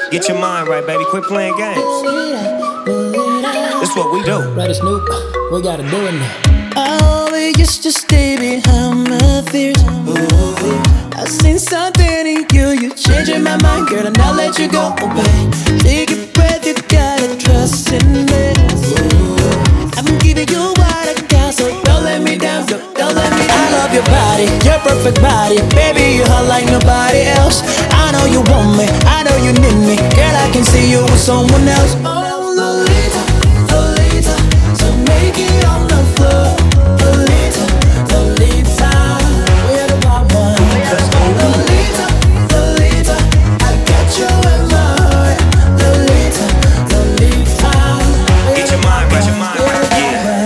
Get your mind right, baby. Quit playing games. That's what we do. Right, Snoop, we gotta do it now. I always used to stay behind my fears. I seen something in you, you changing my mind, girl, and I'll let you go away. Take a breath, you gotta trust in me. I'm giving you what I got, so don't let me down, don't let me down. I love your body, your perfect body, baby, you're hot like nobody else. I know you want me, I know you need me, girl, I can see you with someone else. Oh, Lolita, Lolita, so make it on the floor. Lolita, Lolita, we're the wild one. Lolita, Lolita, I got you in my heart. Lolita, Lolita, Get your mind right, yeah.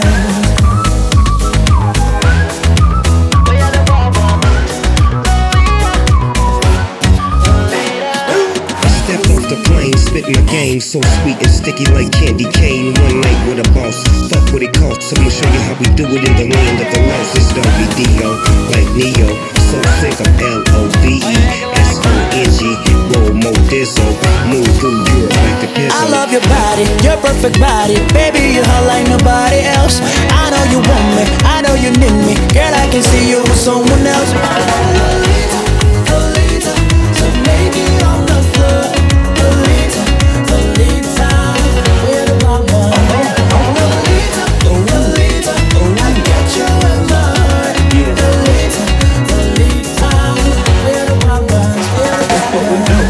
Stepped off the plane, spit my game, so sweet and sticky like candy cane. One night with a boss, fuck what it costs. I'ma show you how we do it in the land of the lost. It's Dolby Dio, like Neo, so sick of L-O-V-E-S-O-N-G. Roll more Dizzo, move through Europe like the Pizzo. I love your body, your perfect body, baby, you're hot like nobody else. I know you want me, I know you need me, girl, I can see you with someone else. Lolita, Lolita, so make it on the floor. Lolita, Lolita, we're the wild one. Lolita, Lolita, I got you in my heart. Lolita, Lolita, we're the wild ones. That's what we do.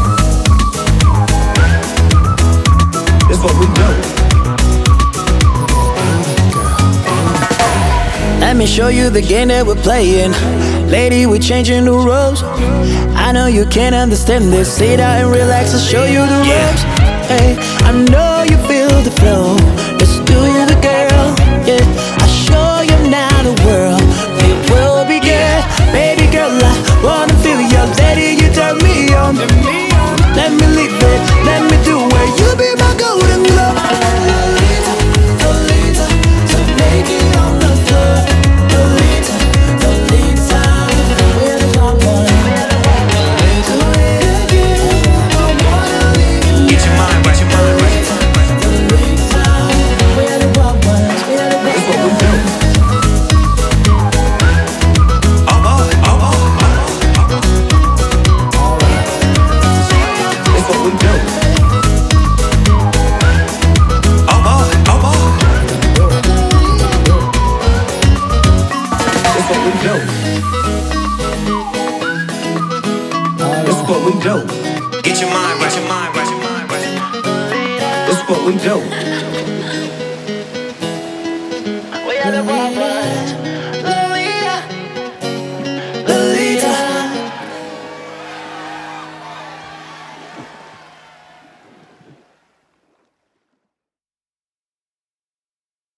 That's what we do. Let me show you the game that we're playing. Lady, we're changing the rules. I know you can't understand this. Sit down and relax, I'll show you the ropes. Hey, I know you feel the flow. Let's do it, girl. Yeah, I'll show you now the world. It will begin. Baby girl, I wanna feel your lady. You turn me on. Let me live it. Let me do it. You be my golden glove. Lolita, Lolita, so make it on the floor. Lolita, Lolita, we're the wild one. Do it again. I wanna leave you. Get your mind right, Lolita, we're the wild ones. We're the That's wild what we ones. do. Oh, oh, oh, oh, oh. That's what we do. Oh, oh, oh, oh. That's what we do. That's what we do. Get your mind right, That's what we do.